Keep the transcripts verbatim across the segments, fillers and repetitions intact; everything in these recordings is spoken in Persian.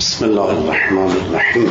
بسم الله الرحمن الرحیم.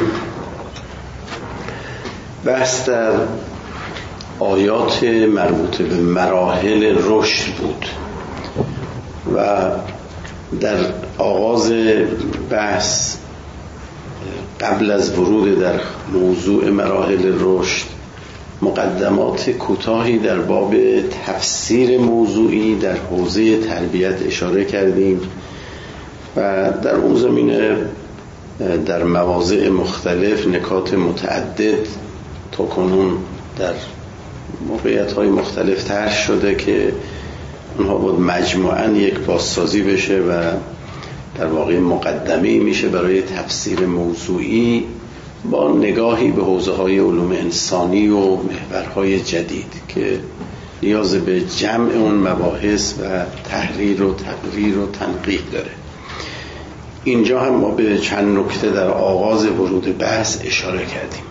بحث در آیات مربوط به مراحل رشد بود و در آغاز بحث قبل از ورود در موضوع مراحل رشد مقدمات کوتاهی در باب تفسیر موضوعی در حوزه تربیت اشاره کردیم و در اون زمینه در مواضع مختلف نکات متعدد تا کنون در موقعیت‌های مختلف طرح شده که اونها باید مجموعاً یک بازسازی بشه و در واقع مقدمه‌ای میشه برای تفسیر موضوعی با نگاهی به حوزه‌های علوم انسانی و محورهای جدید که نیاز به جمع اون مباحث و تحریر و تقریر و تنقیح داره. اینجا هم ما به چند نکته در آغاز ورود بحث اشاره کردیم.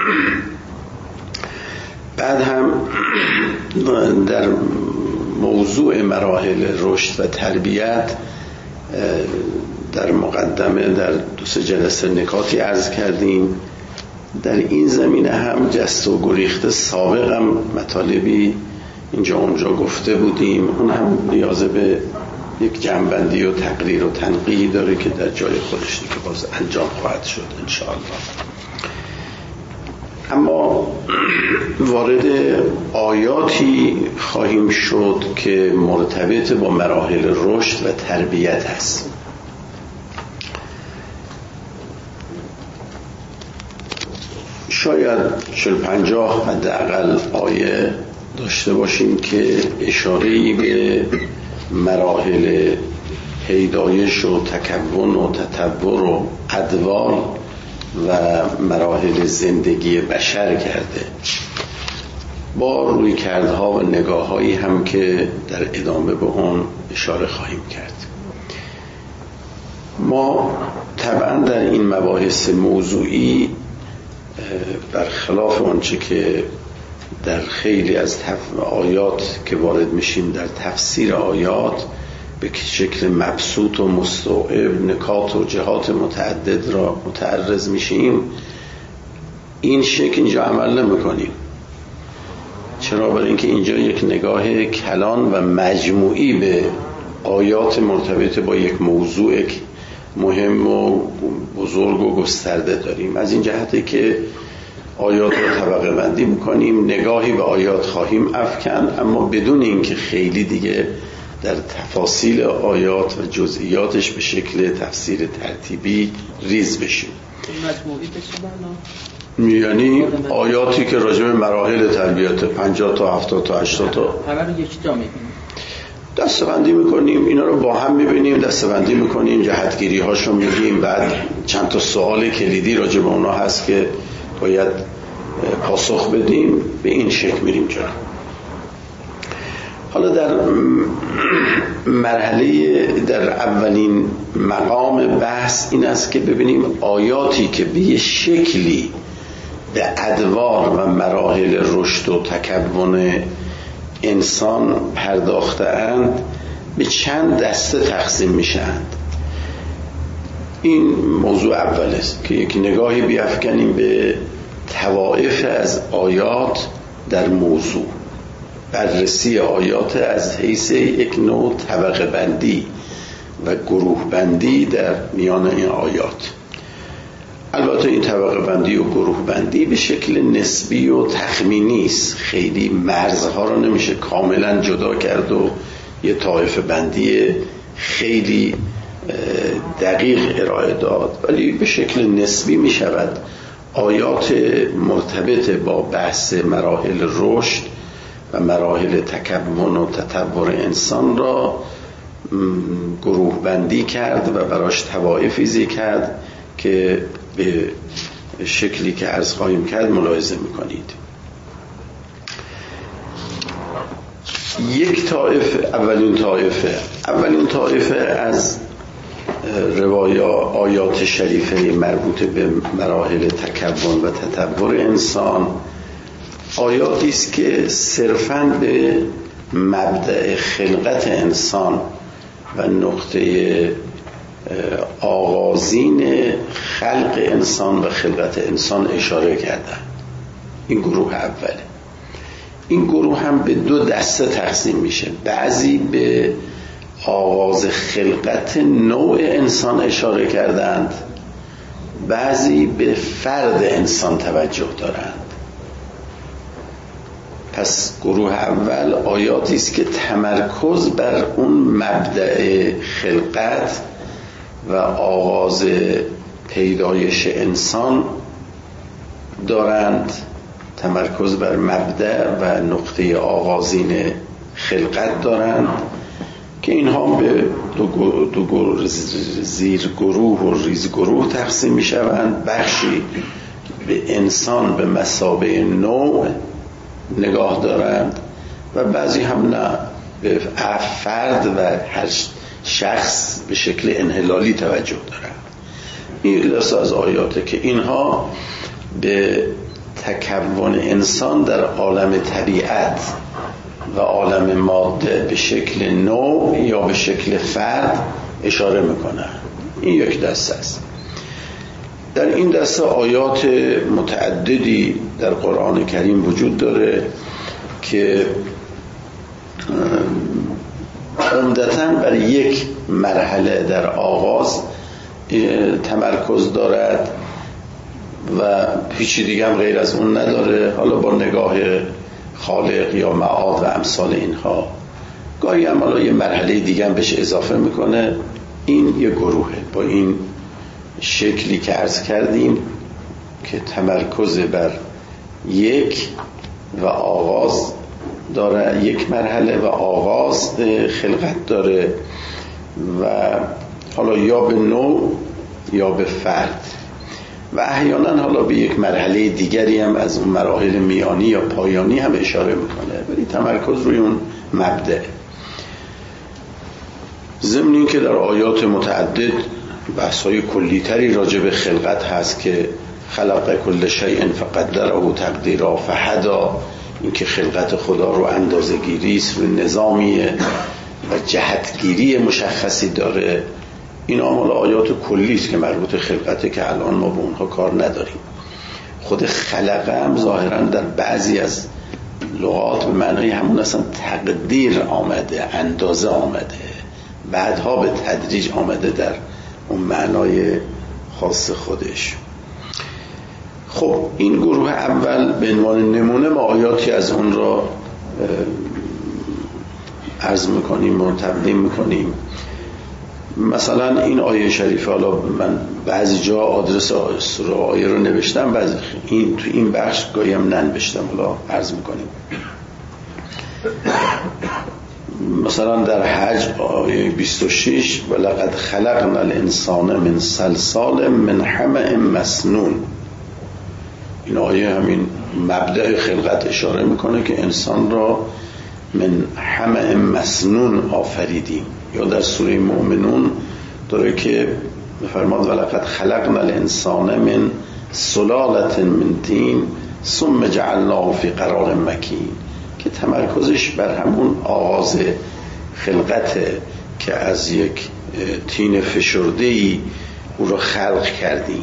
بعد هم در موضوع مراحل رشد و تربیت در مقدمه در دو سه جلسه نکاتی عرض کردیم. در این زمینه هم جست و گریخته سابق هم مطالبی اینجا اونجا گفته بودیم، اون هم نیاز به یک جنبندی و تقریر و تنقیح داره که در جای خودش دیگه باز انجام خواهد شد انشاءالله. اما وارد آیاتی خواهیم شد که مرتبط با مراحل رشد و تربیت است. شاید چهل پنجاه حداقل آیه داشته باشیم که اشاره‌ای به مراحل پیدایش و تکون و تطور و ادوار و مراحل زندگی بشر کرده، با رویکردها و نگاه‌هایی هم که در ادامه به اون اشاره خواهیم کرد. ما طبعا در این مباحث موضوعی برخلاف آنچه که در خیلی از آیات که وارد میشیم در تفسیر آیات به شکل مبسوط و مستوعب نکات و جهات متعدد را متعرض میشیم، این شکل اینجا عمل نمی کنیم. چرا؟ برای اینکه اینجا یک نگاه کلان و مجموعی به آیات مرتبط با یک موضوع مهم و بزرگ و گسترده داریم. از این جهته که آیات رو طبقه بندی میکنیم، نگاهی به آیات خواهیم افکن، اما بدون اینکه خیلی دیگه در تفاصیل آیات و جزئیاتش به شکل تفسیر ترتیبی ریز بشیم. مجموعی بشه بنا؟ یعنی آیاتی که راجع به مراحل تربیت پنجاه تا هفتاد تا هشتاد تا همه رو یک جا می‌کنیم، دسته‌بندی میکنیم، اینا رو با هم میبینیم، دسته‌بندی میکنیم، جهتگیری هاشو میگیم، بعد چند تا سوال کلیدی راجع به اونا هست که باید پاسخ بدیم، به این شکل میریم جلو. حالا در مرحله در اولین مقام بحث این است که ببینیم آیاتی که به یه شکلی به ادوار و مراحل رشد و تکون انسان پرداخته اند به چند دسته تقسیم میشند. این موضوع اول است که یک نگاهی بیافکنیم به طوائف از آیات در موضوع، بررسی آیات از حیث یک نوع طبقه بندی و گروه بندی در میان این آیات. البته این طبقه بندی و گروه بندی به شکل نسبی و تخمینی است، خیلی مرزها رو نمیشه کاملا جدا کرد و یه طایفه بندی خیلی دقیق ارائه داد، ولی به شکل نسبی می شود آیات مرتبط با بحث مراحل رشد و مراحل تکون و تطور انسان را گروه بندی کرد و براش طوائفی ذکر کرد که به شکلی که عرض خواهیم کرد ملاحظه میکنید. یک طایفه، اولین طایفه اولین طایفه از روایا آیات شریفه مربوط به مراحل تکون و تطور انسان آیاتی است که صرفاً به مبدأ خلقت انسان و نقطه آغازین خلق انسان و خلقت انسان اشاره کردن. این گروه اوله. این گروه هم به دو دسته تقسیم میشه. بعضی به آغاز خلقت نوع انسان اشاره کردند، بعضی به فرد انسان توجه دارند. پس گروه اول آیاتی است که تمرکز بر اون مبدأ خلقت و آغاز پیدایش انسان دارند، تمرکز بر مبدأ و نقطه آغازین خلقت دارند که اینها به دو, دو زیر گروه و ریز گروه تقسیم می شوند. بخشی به انسان به مثابه نوع نگاه دارند و بعضی هم نه، به فرد و هر شخص به شکل انحلالی توجه دارند. این دست از آیاته که اینها به تکون انسان در عالم طبیعت و عالم ماده به شکل نوع یا به شکل فرد اشاره میکنن. این یک دسته است. در این دسته آیات متعددی در قرآن کریم وجود داره که عمدتاً بر یک مرحله در آغاز تمرکز دارد و هیچی دیگه هم غیر از اون نداره، حالا با نگاه خالق یا معاد و امثال اینها. گاهی هم حالا یه مرحله دیگه هم بهش اضافه میکنه. این یه گروهه با این شکلی که عرض کردیم که تمرکز بر یک و آغاز داره، یک مرحله و آغاز خلقت داره و حالا یا به نوع یا به فرد و احیانا حالا به یک مرحله دیگری هم از اون مراحل میانی یا پایانی هم اشاره میکنه، ولی تمرکز روی اون مبدأ. ضمن این که در آیات متعدد بحث‌های کلی‌تری راجع به خلقت هست که خلق کل شیء فقدره تقدیرا فهدی، این که خلقت خدا رو اندازه‌گیری است، رو نظامیه و جهتگیری مشخصی داره. این آمال آیات کلی است که مربوط خلقته که الان ما به اونها کار نداریم. خود خلقه هم ظاهرا در بعضی از لغات به معنای همون اصلا تقدیر آمده، اندازه آمده، بعدها به تدریج آمده در اون معنای خاص خودش. خب این گروه اول به عنوان نمونه ما آیاتی از اون را عرض میکنیم و تقدیم میکنیم. مثلا این آیه شریفه، حالا من بعضی جا آدرس آیه رو نوشتم، بعضی این تو این بخش گاهیم ننوشتم، حالا عرض میکنیم. مثلا در حج آیه بیست و شش ولقد خلقنا الانسان من صلصال من حمأ مسنون، این آیه همین مبدأ خلقت اشاره میکنه که انسان را من حمأ مسنون آفریدیم. یا در سوره مومنون داره که بفرماد ولقد خلقنا الانسان من سلالة من طین ثم جعلناه فی قرار مکین، که تمرکزش بر همون آغاز خلقت که از یک طین فشرده‌ای او را خلق کردیم.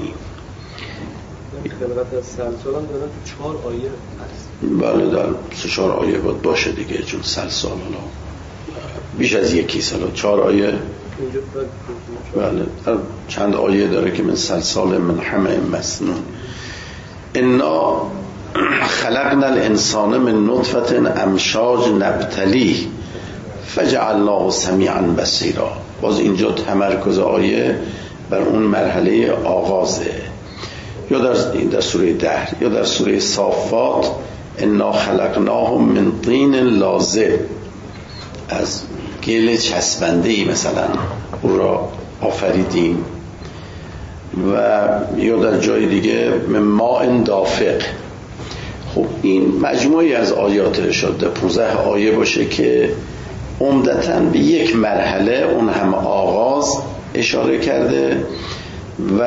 خلقت از سلسال هم دارن تو چهار آیه هست. بله در سه چهار آیه باید باشه دیگه، چون سلسال حالا بیش از یکی سال چهار آیه. بله چند آیه داره که من سلسال من حمأ مسنون. انا خلقنا الانسان من نطفة امشاج نبتلیه فجعلناه سمیعا بصیرا. باز اینجا تمرکز آیه بر اون مرحله آغازه. یا در در سوره دهر یا در سوره صافات انا خلقناهم من طین لازب، از گل چسبنده‌ای مثلا او را آفریدیم. و یا در جای دیگه من ماء دافق. خب این مجموعی از آیات شده پانزده آیه باشه که عمدتاً به یک مرحله اون هم آغاز اشاره کرده و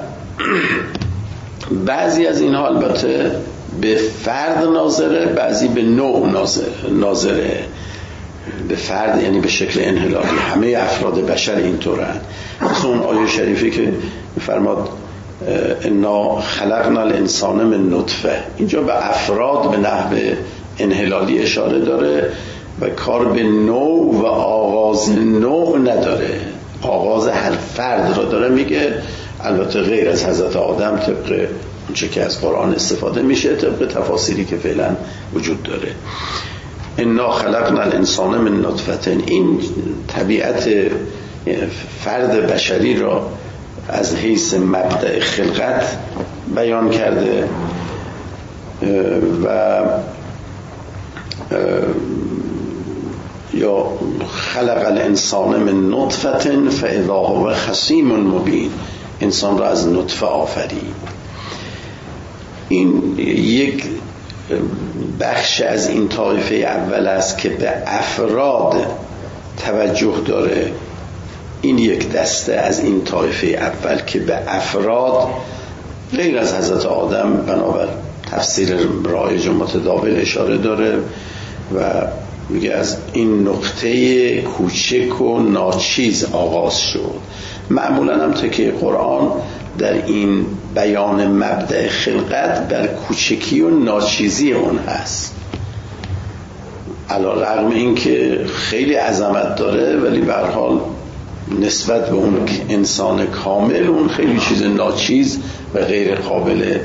بعضی از اینها البته به فرد ناظره، بعضی به نوع ناظره. به فرد یعنی به شکل انحلالی. همه افراد بشر اینطورن. مثل اون آیه شریفی که فرماد انا خلقنا الانسان من نطفه، اینجا به افراد به نحو انحلالی اشاره داره و کار به نوع و آغاز نوع نداره، آغاز هر فرد را داره میگه، البته غیر از حضرت آدم طبق اونچه که از قرآن استفاده میشه، طبق تفاسیری که فعلا وجود داره. انا خلقنا الانسان من نطفه، این طبیعت فرد بشری را از حیث مبدأ خلقت بیان کرده و یا خلق الانسان من نطفه فاذا هو خصیم مبین، انسان را از نطفه آفرید. این یک بخش از این طایفه اول است که به افراد توجه داره. این یک دسته از این طایفه اول که به افراد غیر از حضرت آدم بنابر تفسیر رایج و متداول اشاره داره و میگه از این نقطه کوچک و ناچیز آغاز شد. معمولا هم تکیه قرآن در این بیان مبدأ خلقت بر کوچکی و ناچیزی اون هست، علی رغم این که خیلی عظمت داره ولی به هر حال نسبت به اون انسان کامل اون خیلی چیز ناچیز و غیر قابل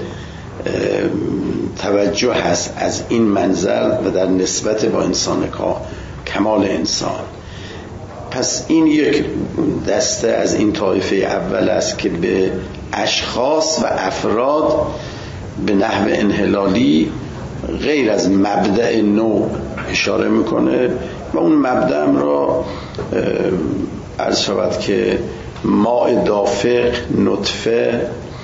توجه هست از این منظر و در نسبت با انسان کمال انسان. پس این یک دسته از این طایفه اول است که به اشخاص و افراد به نحو انحلالی غیر از مبدأ نوع اشاره میکنه و اون مبدأ را عرض شود که ماء دافق، نطفه،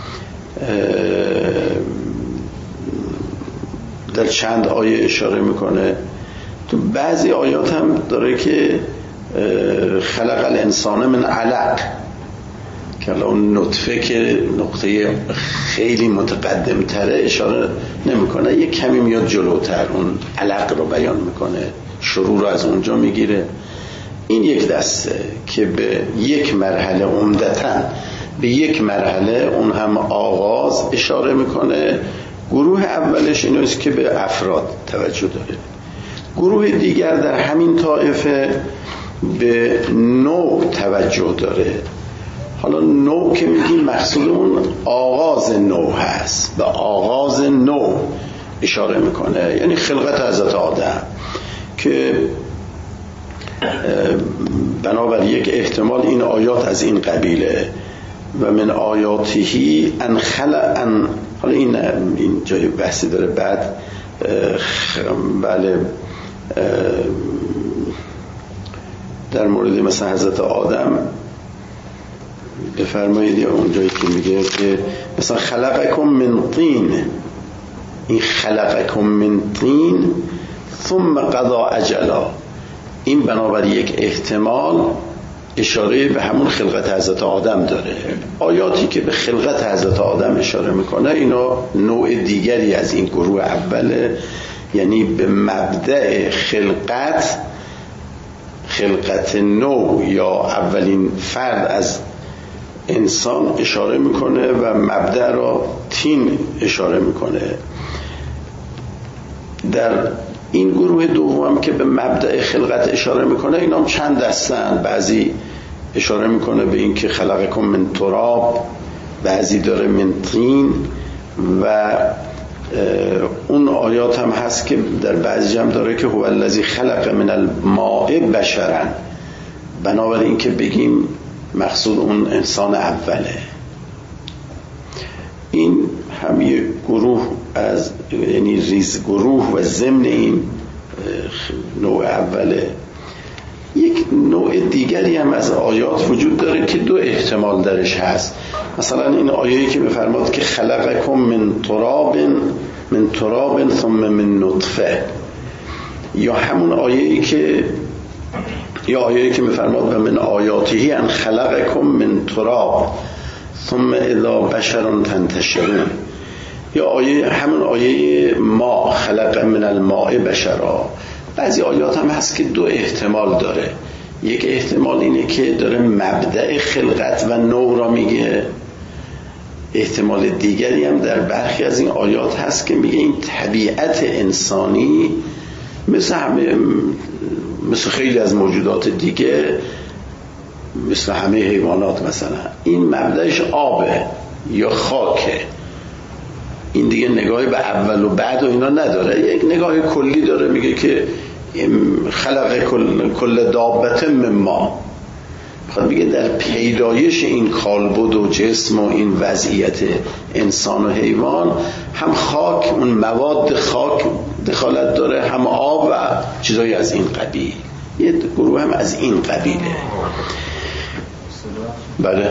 در چند آیه اشاره میکنه. تو بعضی آیات هم داره که خلق الانسان من علق، که اون نطفه که نقطه خیلی متقدم تره اشاره نمیکنه، یک کمی میاد جلوتر اون علق رو بیان میکنه، شروع رو از اونجا میگیره. این یک دسته که به یک مرحله عمدتاً به یک مرحله اون هم آغاز اشاره میکنه. گروه اولش اینوست که به افراد توجه داره. گروه دیگر در همین طایفه به نوع توجه داره. حالا نوع که میگیم مقصودمون آغاز نوع هست، به آغاز نوع اشاره میکنه، یعنی خلقت حضرت آدم که بنابر یک احتمال این آیات از این قبیله و من آیاتهی ان خلق ان، حالا این این جای بحثی داره بعد بله در مورد مثلا حضرت آدم بفرمایید، یا اون جایی که میگه که مثلا خلقکم من طین، این خلقکم من طین ثم قضا اجلا، این بنابر یک احتمال اشاره به همون خلقت حضرت آدم داره. آیاتی که به خلقت حضرت آدم اشاره میکنه اینا نوع دیگری از این گروه اوله، یعنی به مبدأ خلقت، خلقت نو یا اولین فرد از انسان اشاره میکنه و مبدأ را تین اشاره میکنه. در این گروه دوم که به مبدأ خلقت اشاره میکنه اینا هم چند دستن، بعضی اشاره میکنه به این که خلقکم من تراب، بعضی داره من طین و اون آیات هم هست که در بعضی هم داره که هو الذی خلق من الماء بشرا، بنابراین که بگیم مقصود اون انسان اوله. این هم یک گروه از یعنی ریز گروه و ضمن این نوع اوله. یک نوع دیگری هم از آیات وجود داره که دو احتمال درش هست. مثلا این آیه‌ای که می‌فرماد که خلقکم من تراب من تراب ثم من نطفه، یا همون آیه‌ای که یا آیه‌ای که می‌فرماد و من آیاته ان خلقکم من تراب ثم اذا بشر تنتشرون، یا آیه همون آیه ما خلق من الماء بشرا، بعضی آیات هم هست که دو احتمال داره. یک احتمال اینه که داره مبدأ خلقت و نوع را میگه، احتمال دیگری هم در برخی از این آیات هست که میگه این طبیعت انسانی مثل همه، مثل خیلی از موجودات دیگه، مثل همه حیوانات مثلا این مبدأش آبه یا خاکه. این دیگه نگاهی به اول و بعد و اینا نداره، یک نگاه کلی داره، میگه که خلق کل, کل دابت من ما، میخواد بگه در پیدایش این کالبد و جسم و این وضعیت انسان و حیوان هم خاک، اون مواد خاک دخالت داره، هم آب و چیزایی از این قبیل. یه گروه هم از این قبیله. بله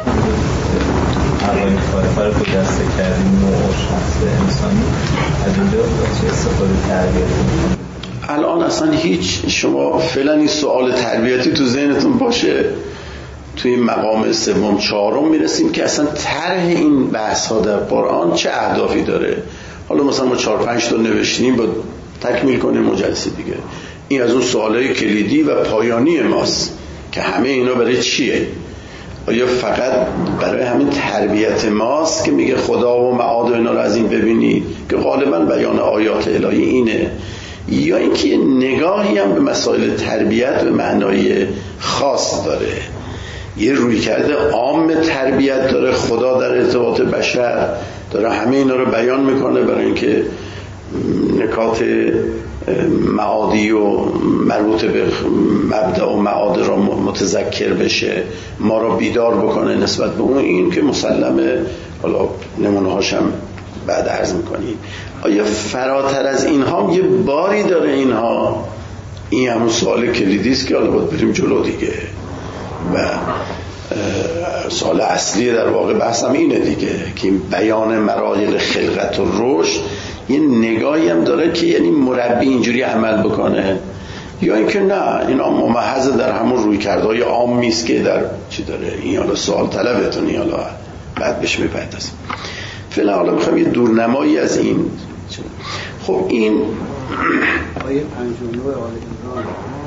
اولین فرق رو دسته کردیم نوع و شخص انسانی از اینجا چه استفاده تربیتی می‌کنیم؟ الان اصلا هیچ، شما فعلا این سوال تربیتی تو ذهنتون باشه، توی مقام سوم چهارم میرسیم که اصلا طرح این بحث ها در قرآن چه اهدافی داره. حالا مثلا ما چهار پنج تا نوشتیم، با تکمیل کنیم مجلسی دیگه. این از اون سوالای کلیدی و پایانی ماست که همه اینا برای چیه؟ آیا فقط برای همین تربیت ماست که میگه خدا و معاد و اینا رو از این ببینید که غالبا بیان آیات الهی اینه، یا اینکه نگاهی هم به مسائل تربیت به معنای خاص داره، یه روی کرده عام تربیت داره، خدا در ارتباط بشر داره همه اینا رو بیان میکنه برای اینکه نکات معادی و مربوط به مبدأ و معاد را متذکر بشه، ما را بیدار بکنه نسبت به اون. این که مسلمه، حالا نمونه هاشم بعد عرض میکنیم. آیا فراتر از اینها یه باری داره اینها؟ این همون سوال کلیدی است که حالا باید بریم جلو دیگه. و سوال اصلی در واقع بحثم اینه دیگه که این بیان مراحل خلقت و رشد یه نگاهی هم داره که یعنی مربی اینجوری عمل بکنه، یا اینکه نه اینا ممحض در همون روی کردهای عام میست که در چی داره. این حالا سوال طلبتونی، حالا بعد بهش میپردازیم. فعلا حالا میخوام یه دورنمایی از این. خب این آیه پنجاه و نه آل عمران،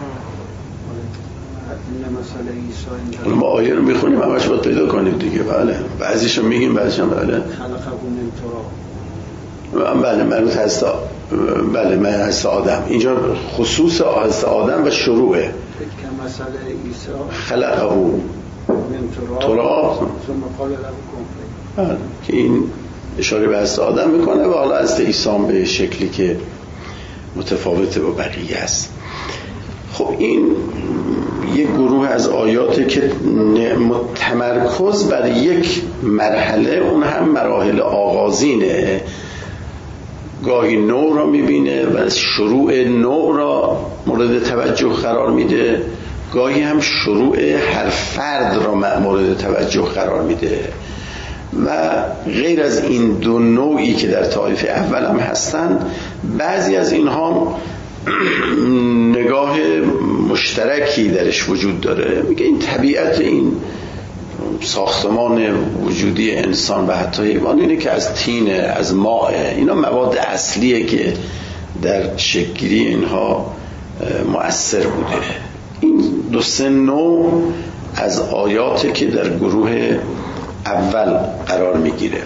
این مسئله عیسی، ما آیه رو میخونیم همش باید پیدا کنیم دیگه. بله بعضیشو میگیم بعضیشو بله خلقه من تراب، بله مربوط هست، بله من هست آدم، اینجا خصوص هست آدم و شروعه. که مسئله عیسی خلقه من تراب ثم قال له کن فیکون، که این اشاره به هست آدم میکنه و حالا از عیسی به شکلی که متفاوته با بقیه است. خب این یک گروه از آیاته که تمرکز بر یک مرحله، اون هم مراحل آغازینه، گاهی نوع را میبینه و شروع نوع را مورد توجه قرار میده، گاهی هم شروع هر فرد را مورد توجه قرار میده. و غیر از این دو نوعی که در طایفه اول هم هستن، بعضی از اینها نگاه مشترکی درش وجود داره. میگه این طبیعت این ساختمان وجودی انسان و حتی حیوان اینه که از تینه، از ماء، اینا مواد اصلیه که در شکل‌گیری اینها مؤثر بوده. این دو سه نوع از آیاته که در گروه اول قرار میگیره.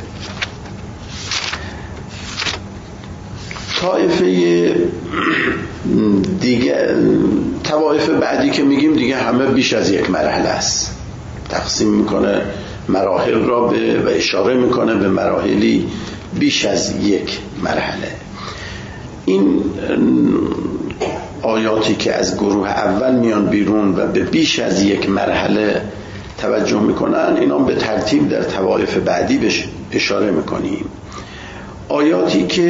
طایفه دیگه، طوایف بعدی که میگیم دیگه همه بیش از یک مرحله است، تقسیم میکنه مراحل را به و اشاره میکنه به مراحلی بیش از یک مرحله. این آیاتی که از گروه اول میان بیرون و به بیش از یک مرحله توجه میکنن، اینا به ترتیب در طوایف بعدی بهش اشاره میکنیم. آیاتی که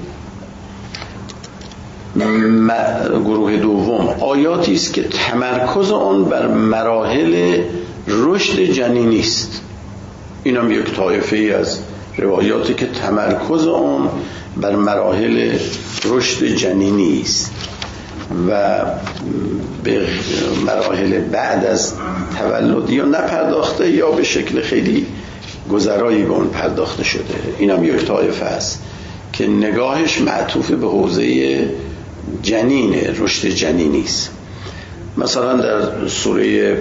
گروه دوم، آیاتی است که تمرکز آن بر مراحل رشد جنینی است. این هم یک طایفه از روایاتی که تمرکز آن بر مراحل رشد جنینی است و به مراحل بعد از تولد یا نپرداخته یا به شکل خیلی گذرایی به اون پرداخته شده. این هم یک طایفه است که نگاهش معطوف به حوزه جنین، رشد جنینی است. مثلا در سوره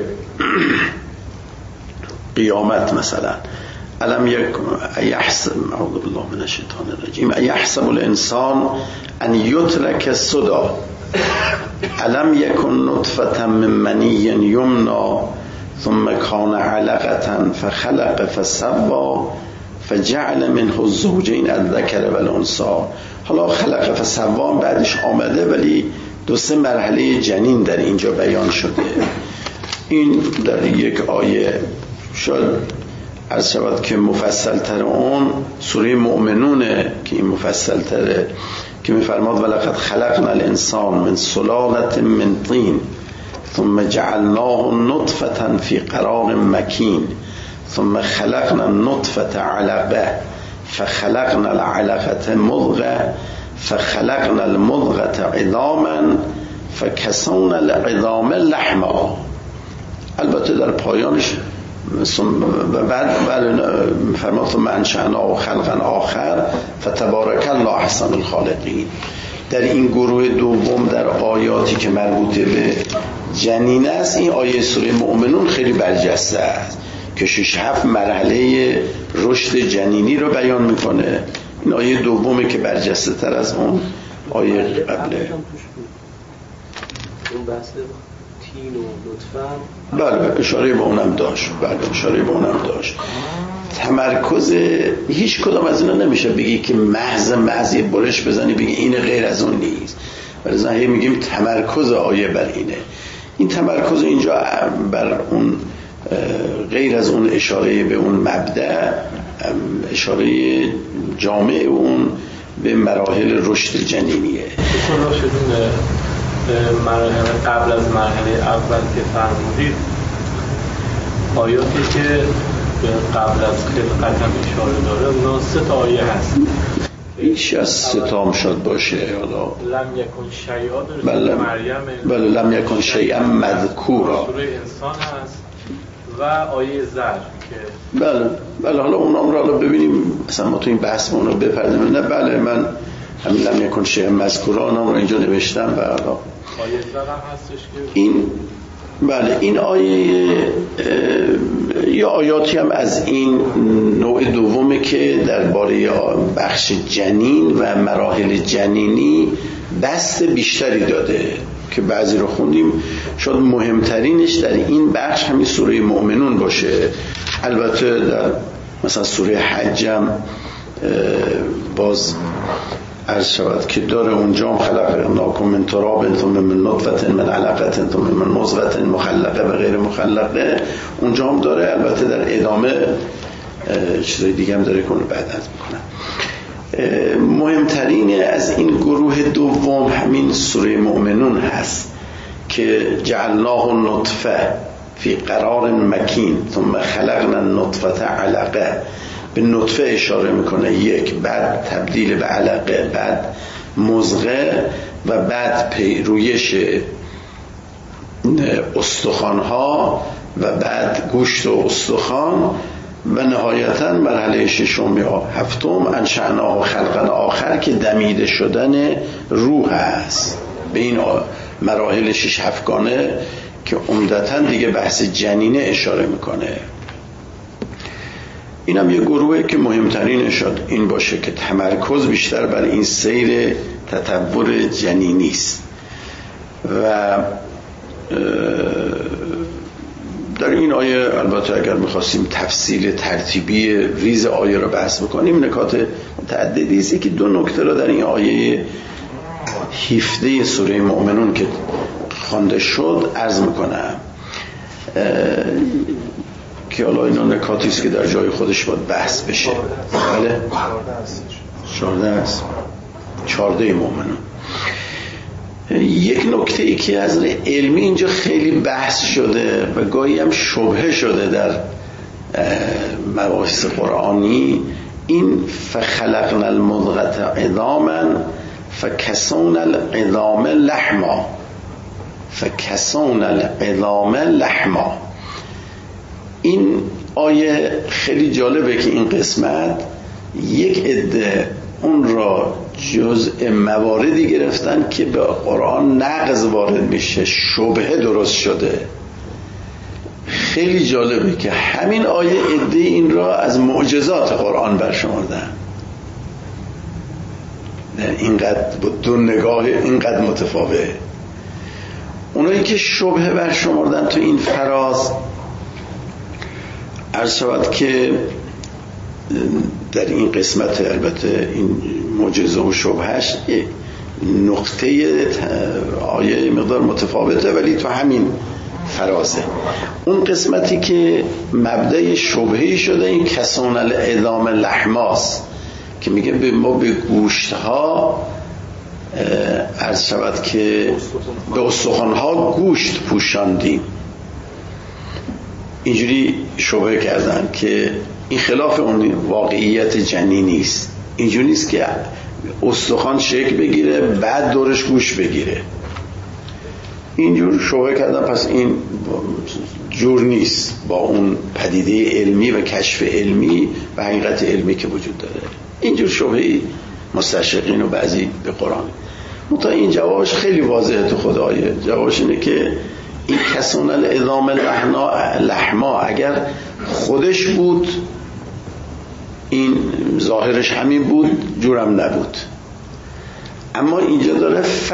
قیامت مثلا الم یک یحسب اعوذ بالله من الشیطان الرجیم یحسب الانسان ان یترک سدى الم یکن نطفة من منی یمنی ثم کان علقة فخلق فسوى فجعل منه الزوجین الذکر والانثی. حالا خلق فسوى بعدش آمده ولی دو سه مرحله جنین در اینجا بیان شده. این در یک آیه شاید عرض شود که مفصل تر اون سوره مؤمنونه که این مفصل تره که میفرماد ولقد خلقنا الانسان من سلالة من طین ثم جعلناه نطفة في قرار مكين ثم خلقنا النطفة علقة فخلقنا العلقة مضغة فخلقنا المضغة عظاما فكسونا العظام لحما. البته در پایانش بعد فرماد ثم انشأناه خلقا آخر فتبارک الله احسن الخالقین. در این گروه دوم در آیاتی که مربوط به جنین است این آیه سوره مؤمنون خیلی برجسته است که شش هفت مرحله رشد جنینی رو بیان میکنه. این آیه دومه که برجسته تر از اون آیه قبله. اون بحث تین و لطفاً بله اشاره به اونم داشت. بله اشاره به اونم داشت. تمرکز هیچ کدام از اینا نمیشه بگی که محض محض برش بزنی بگی این غیر از اون نیست. ولی ظاهر میگیم تمرکز آیه بر اینه. این تمرکز اینجا بر اون غیر از اون اشاره به اون مبدأ، اشاره جامع اون به مراحل رشد جنینیه. شما شدون مراحل قبل از مرحله اول که فرمودید آیاتی که قبل از خلقت هم اشاره داره اونا سه تا آیه هست. بیش از سه تا هم شد باشه. حالا لم یکن شیئا داره بله مریم بله لم یکن شیئا مذکورا سوره انسان هست و آیه زر که بله بله حالا اونام رو حالا ببینیم مثلا ما تو این بحث اون رو بپردیم. نه بله من همین لم یکن شیئا مذکورا اونام رو اینجا نوشتم و حالا آیه زر هم هستش که این بله این آیه یا آیاتی هم از این نوع دومه که درباره بخش جنین و مراحل جنینی بست بیشتری داده که بعضی رو خوندیم. شاید مهمترینش در این بخش همین سوره مؤمنون باشه. البته در مثلا سوره حج هم باز عرض شود که داره اونجا هم خلقناکم من تراب ثم من نطفة من علقة ثم من مضغة مخلقه و غیر مخلقه اونجا هم داره. البته در ادامه چیزای دیگه هم داره کنه بعد از میکنم. مهمترین از این گروه دوم همین سوره مؤمنون هست که جعلناه نطفه فی قرار مکین ثم خلقنا النطفة علقه. به نطفه اشاره میکنه یک، بعد تبدیل به علقه، بعد مضغه و بعد پیرویش استخوانها و بعد گوشت و استخوان و نهایتا مرحله ششم یا هفتم انشأناه خلقا آخر که دمیده شدن روح است. به این مراحل شش هفتگانه که عمدتاً دیگه بحث جنینه اشاره میکنه. این هم یه گروهی که مهمترین شد این باشه که تمرکز بیشتر بر این سیر تطور جنینی است و در این آیه البته اگر میخواستیم تفصیل ترتیبی ریز آیه رو بحث بکنیم نکات متعددی است که دو نکته رو در این آیه هفده سوره مؤمنون که خوانده شد عرض میکنم که حالا اینا نکاتی است که در جای خودش باید بحث بشه. بله چهارده است چهارده مؤمنون. یک نکته ای که از علمی اینجا خیلی بحث شده و گاهی هم شبهه شده در مباحث قرآنی این فخلقنا المضغة عظاما فکسونا العظام لحما. فکسونا العظام لحما. این آیه خیلی جالبه که این قسمت یک عده اون را جزء مواردی گرفتن که به قرآن نقض وارد میشه، شبهه درست شده. خیلی جالبه که همین آیه عده این را از معجزات قرآن برشمردن. اینقدر با دو نگاه اینقدر متفاوته. اونایی که شبهه برشمردن تو این فراز، عرض شود که در این قسمت البته این معجزه و شبهش نقطه آیه مقدار متفاوته، ولی تو همین فرازه. اون قسمتی که مبدأ شبهه‌ای شده این کسان العظام لحماست که میگه به ما به گوشت ها عرض شود که به استخوان ها گوشت پوشاندیم. اینجوری شبهه کردن که این خلاف اون واقعیت جنینی است. اینجوری نیست که استخوان شکل بگیره بعد دورش گوشت بگیره. اینجور شبهه کردن، پس این جور نیست با اون پدیده علمی و کشف علمی و حقیقت علمی که وجود داره. اینجور شبهه مستشرقین و بعضی به قرآن. منتها این جوابش خیلی واضحه تو خود آیه. جوابش اینه که این کسان العظام لحما اگر خودش بود این ظاهرش همین بود، جورم نبود. اما اینجا داره ف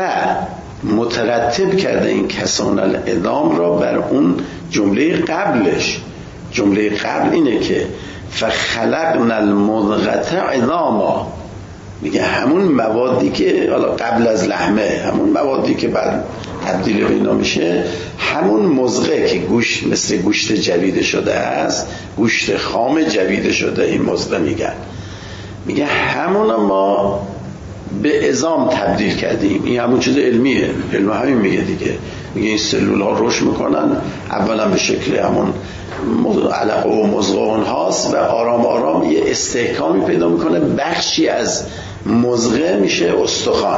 مترتب کرده این کسان العظام را بر اون جمله قبلش. جمله قبل اینه که فخلقنا المضغة عظاما، میگه همون موادی که حالا قبل از لحمه، همون موادی که بعد تبدیل به اینا میشه، همون مضغه که گوشت مثل گوشت جویده شده است، گوشت خام جویده شده، این مضغه میگن، میگه همون ما به عظام تبدیل کردیم. این همون چیز علمیه، علم همین میگه دیگه. میگه این سلول ها رشد میکنن، اولا به شکل همون علقه و مضغه اونهاست و آرام آرام یه استحکامی پیدا میکنه، بخشی از مضغه میشه استخوان.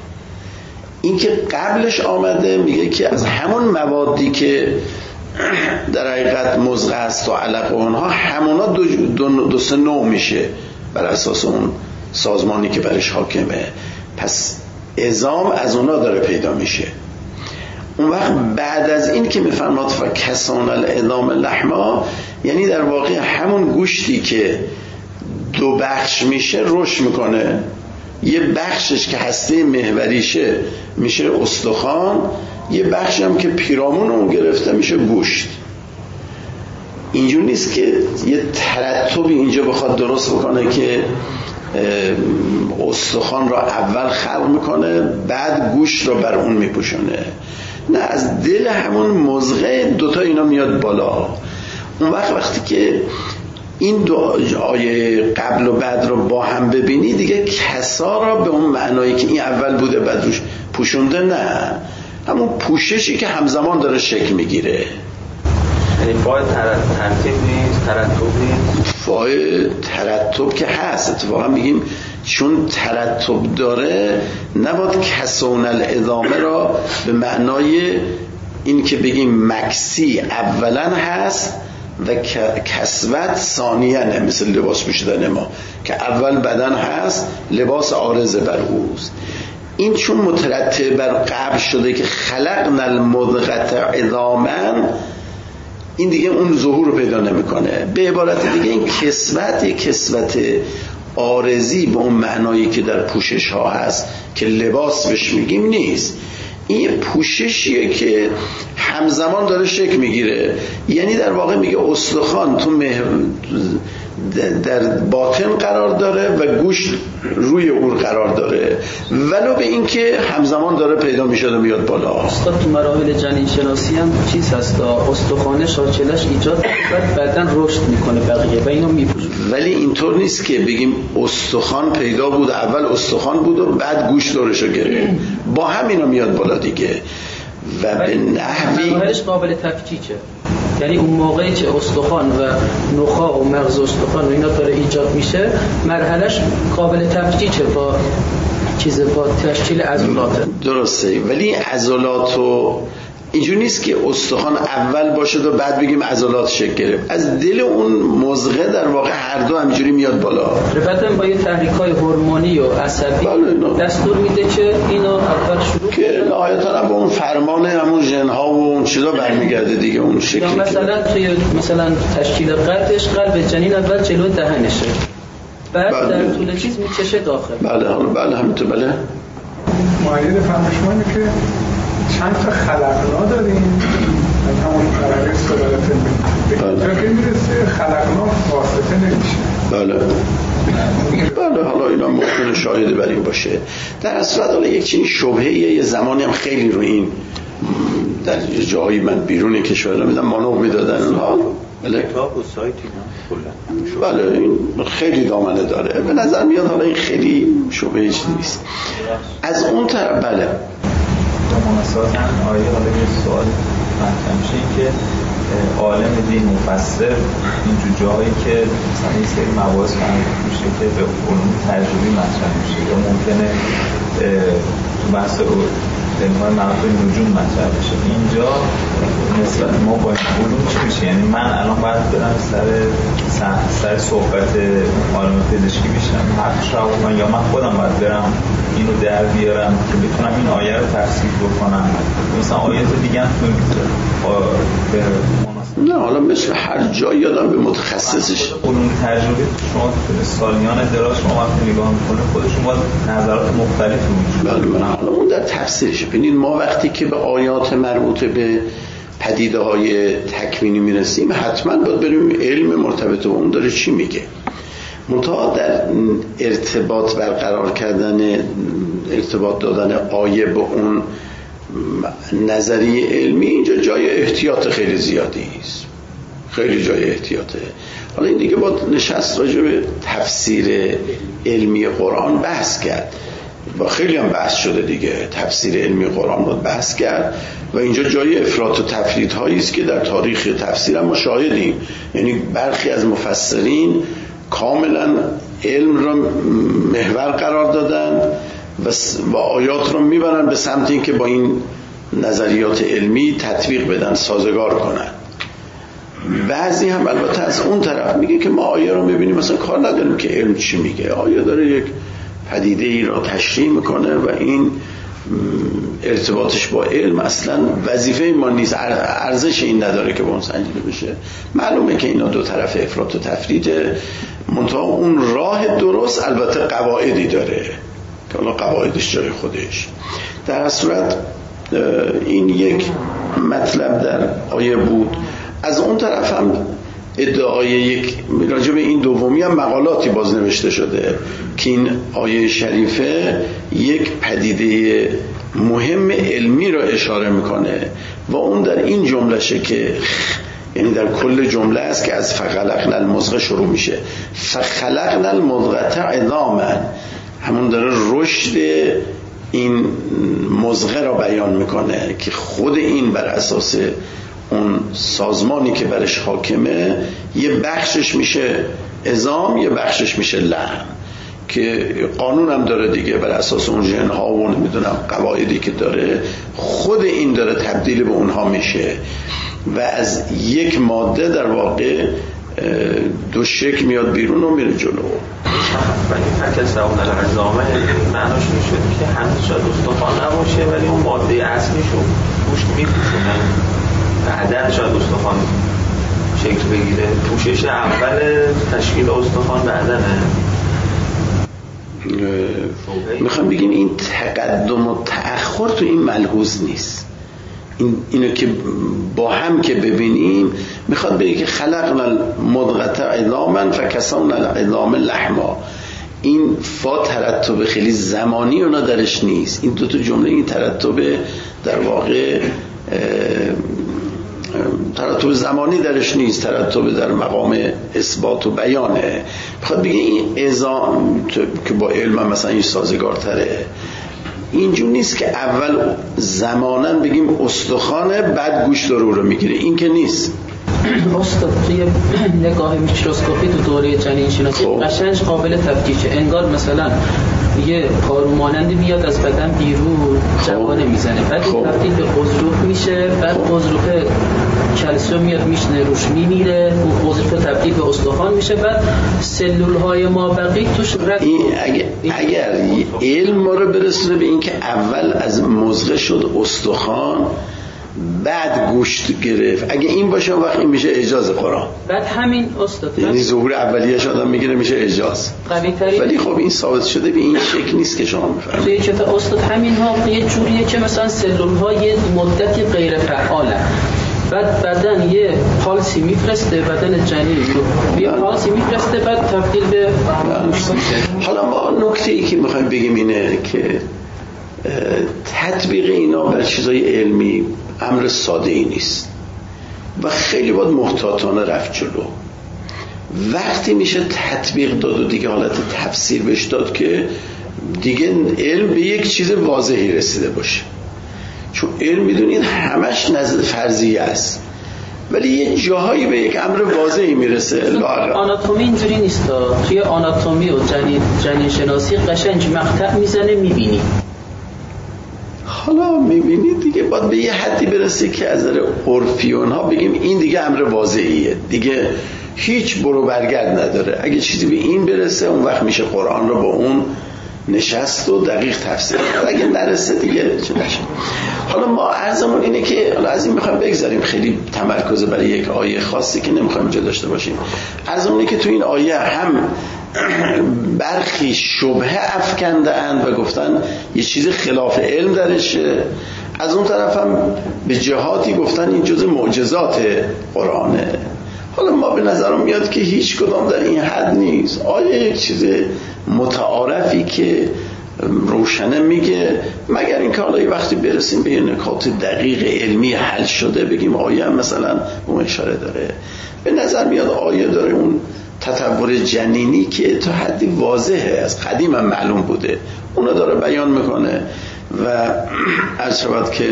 این که قبلش آمده میگه که از همون موادی که در حقیقت مضغه است و علقه اونها، همونا دو, دو, دو سه نوع میشه بر اساس اون سازمانی که برش حاکمه. پس عظام از اونا داره پیدا میشه. اون وقت بعد از این که میفرماد فکسان العظام لحما، یعنی در واقع همون گوشتی که دو بخش میشه رشد میکنه. یه بخشش که هسته محوریشه میشه استخوان، یه بخش هم که پیرامون اون گرفته میشه گوشت. اینجور نیست که یه ترتبی اینجا بخواد درست بکنه که استخوان را اول خلق میکنه بعد گوشت را بر اون میپوشونه. نه، از دل همون مضغه دوتا اینا میاد بالا. اون وقت وقتی که این دو آیه قبل و بعد رو با هم ببینی دیگه کسا را به اون معنایی که این اول بوده بعد روش پوشونده، نه، همون پوششی که همزمان داره شکل میگیره. یعنی فای ترتیب نیست، ترتب نیست. فای ترتب که هست، اتفاقا میگیم چون ترتب داره نباید کسون العظامه را به معنای این که بگیم مکسی اولا هست و کسوت ثانیانه، مثل لباس پوشیدن ما که اول بدن هست لباس عارض بر اوست. این چون مترتب بر قبل شده که خلقنا المضغة عظاما، این دیگه اون ظهور رو پیدا نمیکنه. به عبارت دیگه این کسوت یک کسوت عارضی به اون معنایی که در پوشش ها هست که لباس بهش میگیم نیست. این پوششیه که همزمان داره شکل میگیره. یعنی در واقع میگه استخوان تو مه... در باطن قرار داره و گوشت روی اون قرار داره، ولو به این که همزمان داره پیدا میشه و میاد بالا. استاد تو مراحل جنین شناسی هم چیز هست، استخوان شاچلش ایجاد بعد بعدن رشد میکنه بقیه و اینو میپوشه. ولی اینطور نیست که بگیم استخوان پیدا بود، اول استخوان بود و بعد گوشت دورشو گرفت، با همینا میاد بالا دیگه. و به نحوی مراحلش قابل تفکیکه. یعنی اون موقعی که استخوان و نخاع و مغز استخوان و اینا داره ایجاد میشه، مرحلهش قابل تفکیکه با چیز با تشکیل عضلات. درسته، ولی عضلات و اینجور نیست که استخوان اول باشه و بعد بگیم عضلات شکل گرفت. از دل اون مزغه در واقع هر دو همینجوری میاد بالا. بعدم با یه تحریک‌های هورمونی و عصبی دستور میده که اینو اول شروع که نهایتاً با اون فرمان همون ژن‌ها و اون چیزا برمیگرده دیگه اون شکلی. یا مثلا توی مثلا تشکیل قدش قلب جنین اول جلو دهنشه، بعد بله. در طول چیز میچشه داخل. بله حالا بله همینطور. بله معاید فهم شما اینه که چند تا خلقنا داریم از همون خلقه صدالت به که میرسه خلقنا واسطه نمیشه. بله بله حالا اینا ممکنه شاهد بر این باشه. در اصل حالا یک چنین شبهه یه زمانی هم خیلی رو این در جایی من بیرون کشور میدم مانور میدادن اونها. بله کتاب و سایت اینا بله این خیلی دامنه داره. به نظر میاد حالا این خیلی شبهه نیست. از اون طرف بله مناسبت هم آیه حالا یه سوال مطرح میشه این که عالم دین مفسر اینجور جایی که مثلا این سری مباحث فهمیده میشه که به علوم تجربی مطرح میشه یا ممکنه تو بحث علم‌های مربوط به نجوم مطرح بشه، اینجا نسبت ما با علوم چی میشه؟ یعنی من الان باید برم سر سر صحبت عالم پزشکی بشم حقش رو کنم یا من خودم باید برم اینو در بیارم که بتونم این آیه رو تفسیر بکنم؟ مثلا آیات دیگه هم به نه حالا مثل هر جایی آدم به متخصصش علوم تجربی شما سالیان دراز شما وقتی نگاه میکنه خودشون باید نظرات مختلفی وجود داره. بله حالا اون در تفسیرش ببینید ما وقتی که به آیات مربوط به پدیده های تکوینی میرسیم حتما باید بریم علم مرتبط با اون داره چی میگه. منتها در ارتباط برقرار کردن ارتباط دادن آیه به اون نظریه علمی اینجا جای احتیاط خیلی زیادی است، خیلی جای احتیاطه. حالا این دیگه با نشست راجع به تفسیر علمی قرآن بحث کرد و خیلی هم بحث شده دیگه. تفسیر علمی قرآن رو بحث کرد و اینجا جای افراط و تفرید هایی است که در تاریخ تفسیر هم ما شاهدیم. یعنی برخی از مفسرین کاملا علم رو محور قرار دادن و آیات رو میبرن به سمت این که با این نظریات علمی تطبیق بدن، سازگار کنن. بعضی هم البته از اون طرف میگه که ما آیه رو میبینیم مثلا کار نداریم که علم چی میگه، آیه داره یک پدیده ای را تشریح میکنه و این ارتباطش با علم اصلا وظیفه ما نیست، ارزش این نداره که با اون سنجیده بشه. معلومه که اینا دو طرف افراط و تفریده، منتها اون راه درست البته قواعدی داره که حالا قواعدش جای خودش. در صورت این یک مطلب در آیه بود. از اون طرف هم ادعای یک راجع به این دومی هم مقالاتی باز نوشته شده که این آیه شریفه یک پدیده مهم علمی را اشاره میکنه و اون در این جمله شه که یعنی در کل جمله است که از فخلقنا المضغه شروع میشه. فخلقنا المضغه عظاما، همون داره رشد این مضغه را بیان میکنه که خود این بر اساس اون سازمانی که برش حاکمه یه بخشش میشه عظام یه بخشش میشه لحم، که قانون هم داره دیگه بر اساس اون ژن‌ها و نمیدونم قواعدی که داره خود این داره تبدیل به اونها میشه و از یک ماده در واقع دو شکل میاد بیرون و میره جلو. ولی فکر سوال العظامه معناش میشه که هنوز شاید استخوان نباشه ولی اون ماده اصلیشو پوشت میپوشونه، بعدن شاید استخوان شکل بگیره. پوشش اول تشکیل استخوان بعدنه. میخوام بگیم این تقدم و تأخر تو این ملحوظ نیست. این اینو که با هم که ببینیم میخواد بگه که خلقنا المضغه عظاما فکسونا العظام لحما. این فا ترتب خیلی زمانی اونا درش نیست. این دو تا جمله این ترتب در واقع ترتب زمانی درش نیست، ترتب در مقام اثبات و بیانه. میخواد بگه این عظام که با علم مثلا این سازگارتره، اینجور نیست که اول زمانن بگیم استخوانه بعد گوشت رو رو میگیره، این که نیست. استاد توی نگاه میکروسکوپی تو دوره جنین شناسی قشنگ قابل تفکیکه. انگار مثلا یه پارو مانندی میاد از بدن بیرون جوانه میزنه، بعد تبدیل به قضروف میشه، بعد قضروف کلسیم میاد میشنه روش میمیره، اون قضروف تبدیل به استخوان میشه، بعد سلول های مابقی توش رد. این اگر, اگر علم ما رو برسونه به این که اول از مزغه شد استخوان بعد گوشت گرفت، اگه این باشه وقت این میشه اعجاز قرآن. بعد همین استاد یعنی ظهور اولیه‌اش آدم میگیره میشه اعجاز قوی‌تری. ولی خب این ثابت شده به این شکل نیست که شما میفهمید. توی کتاب استاد همین ها یه جوریه که مثلا سلول ها یه مدتی غیر فعاله، بعد بدن یه پالسی میفرسته، بدن جنین یه پالسی میفرسته، بعد تبدیل به گوشت میشه. حالا ما نکته ای که میخوایم بگیم اینه که تطبیق اینا بر چیزای علمی امر ساده ای نیست و خیلی باید محتاطانه رفت جلو. وقتی میشه تطبیق داد و دیگه حالت تفسیر بهش داد که دیگه علم به یک چیز واضحی رسیده باشه، چون علم میدونید همش نزد فرضیه است ولی یه جاهایی به یک امر واضحی میرسه. آناتومی اینجوری نیست، توی آناتومی و جنین جنین شناسی قشنگ مقطع میزنه میبینی. حالا میبینید دیگه باید به یه حدی برسه که از نظر عرفیون ها بگیم این دیگه امر واضحیه، دیگه هیچ برو برگرد نداره. اگه چیزی به این برسه اون وقت میشه قرآن رو با اون نشست و دقیق تفسیر کرد، اگه نرسه دیگه چه نشه. حالا ما عرضمون اینه که حالا از این میخوایم بگذاریم، خیلی تمرکز برای یک آیه خاصی که نمیخوایم جا داشته باشیم. عرضمون اینه که تو این آیه هم برخی شبهه افکنده اند و گفتن یه چیز خلاف علم درشه، از اون طرف هم به جهاتی گفتن این جزء معجزات قرآنه. حالا ما به نظرم میاد که هیچ کدام در این حد نیست. آیه یک چیز متعارفی که روشنه میگه، مگر این که حالا یه وقتی برسیم به یه نکات دقیق علمی حل شده بگیم آیه هم مثلا اون اشاره داره. به نظر میاد آیه داره اون تطور جنینی که تا حدی واضحه از قدیم هم معلوم بوده اونو داره بیان میکنه و عرض شود که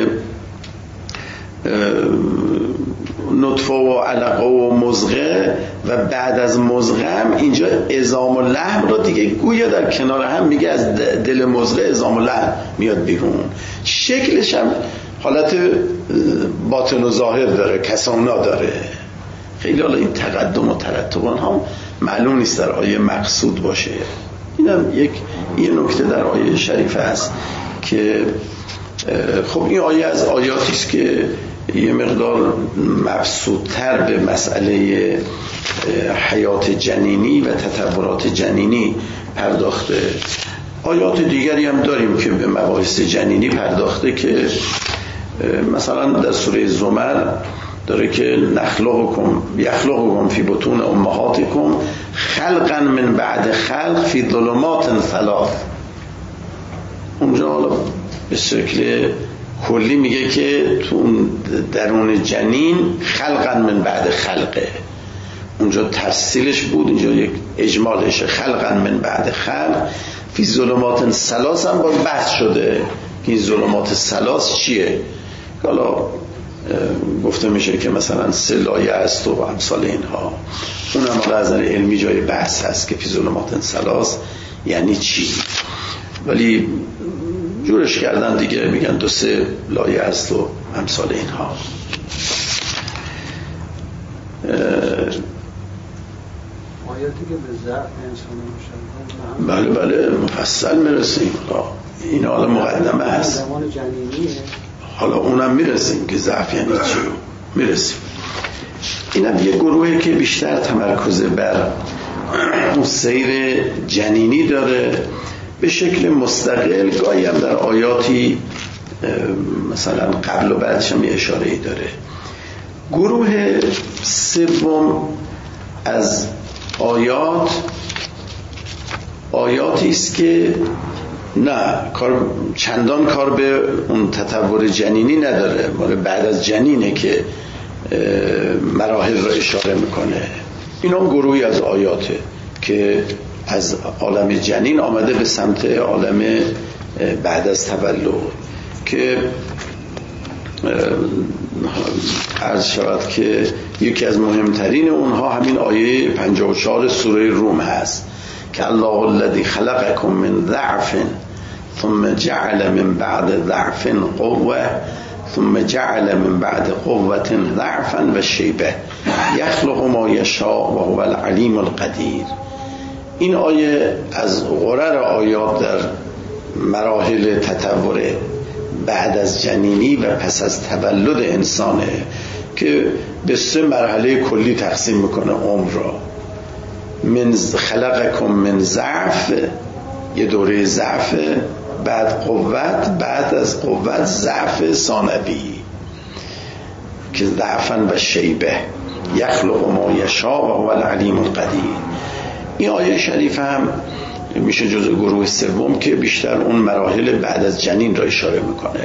نطفه و علقه و مزغه و بعد از مزغه هم اینجا عظام و لحم رو دیگه گویا در کنار هم میگه از دل مزغه عظام و لحم میاد بیرون. شکلش هم حالت باطن و ظاهر داره، کسانا داره. خیلی حالا این تقدم و ترتبان هم معلوم نیست در آیه مقصود باشه. اینم یک یه نکته در آیه شریفه هست که خب این آیه از آیاتی است که یه مقدار مبسوط‌تر به مسئله حیات جنینی و تطورات جنینی پرداخته. آیات دیگری هم داریم که به مباحث جنینی پرداخته که مثلا در سوره زمر داره که نخلقکم یخلقکم فی بطون امهاتکم خلقا من بعد خلق فی ظلمات ثلاث. اونجا حالا به شکل کلی میگه که تو درون جنین خلقا من بعد خلقه، اونجا تفصیلش بود، اینجا یک اجمالشه خلقا من بعد خلق فی ظلمات ثلاث هم باز بحث شده که این ظلمات ثلاث چیه. حالا گفته میشه که مثلا سه لایه است و امثال اینها، اون هم از نظر علمی جای بحث هست که فی ظلمات ثلاث یعنی چی، ولی جورش کردن دیگه میگن دو سه لایه است و امثال اینها. آیاتی که به ضعف انسان بله بله مفصل میرسیم، این حالا مقدمه هست، حالا اونم میرسیم که ضعف یعنی چی میرسیم. اینم یه گروهی که بیشتر تمرکز بر اون سیر جنینی داره به شکل مستقل، گاهی هم در آیاتی مثلا قبل و بعدش هم یه اشاره‌ای داره. گروه سوم از آیات آیاتی است که نه کار چندان کار به اون تطور جنینی نداره، مال بعد از جنینه که مراحل رو اشاره میکنه. این هم گروهی از آیاته که از عالم جنین آمده به سمت عالم بعد از تولد که عرض شود که یکی از مهمترین اونها همین آیه پنجاه و چهار سوره روم هست که الله الذی خلقکم من ضعف ثم جعل من بعد ضعف قوة ثم جعل من بعد قوة ضعفا و شیبه یخلق ما یشاء و هو العلیم القدیر. این آیه از غرر آیات در مراحل تطور بعد از جنینی و پس از تولد انسانه که به سه مرحله کلی تقسیم میکنه عمر را. من خلقکم من ضعف، یه دوره ضعف، بعد قوت، بعد از قوت ضعف ثانوی که ضعفا و شیبه یخلق ما یشاء و هو العلیم القدیر. این آیه شریف هم میشه جزء گروه سوم که بیشتر اون مراحل بعد از جنین را اشاره میکنه.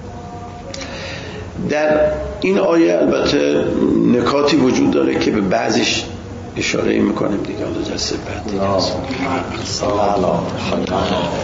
در این آیه البته نکاتی وجود داره که به بعضیش اشاره میکنیم دیگه، حالا جلسه بعد دیگه.